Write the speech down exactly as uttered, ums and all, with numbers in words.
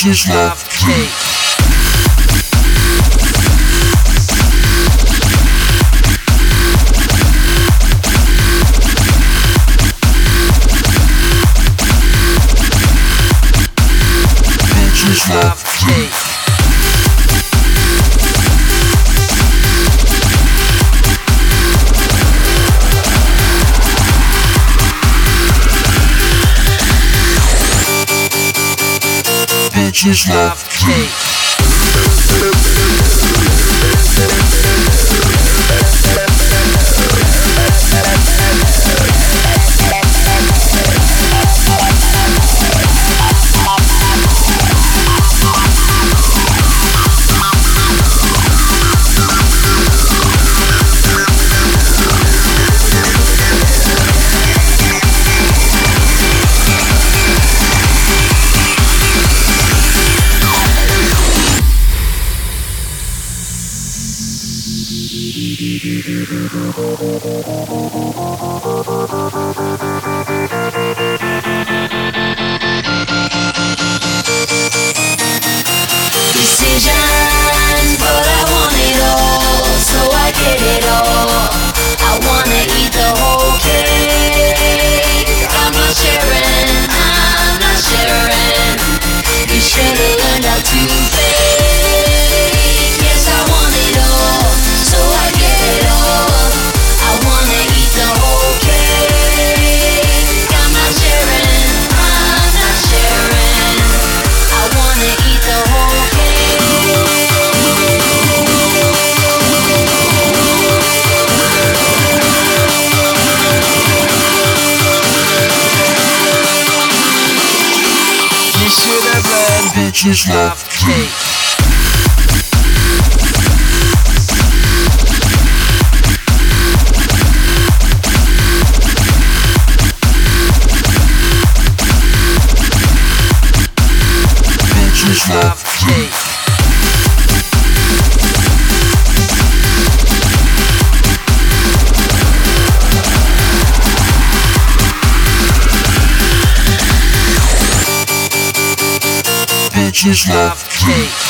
Bitches love cake. Bitches love cake. Bitches love cake. Decisions, but I want it all, so I get it all. I wanna eat the whole cake. I'm not sharing, I'm not sharing. You should've learned how to bake. Yes, I want it all, so I get it all. I wanna eat the whole cake. I'm not sharing, I'm not sharing. I wanna eat the whole cake. You should have learned bitches love cake. Bitches love cake. Bitches love cake.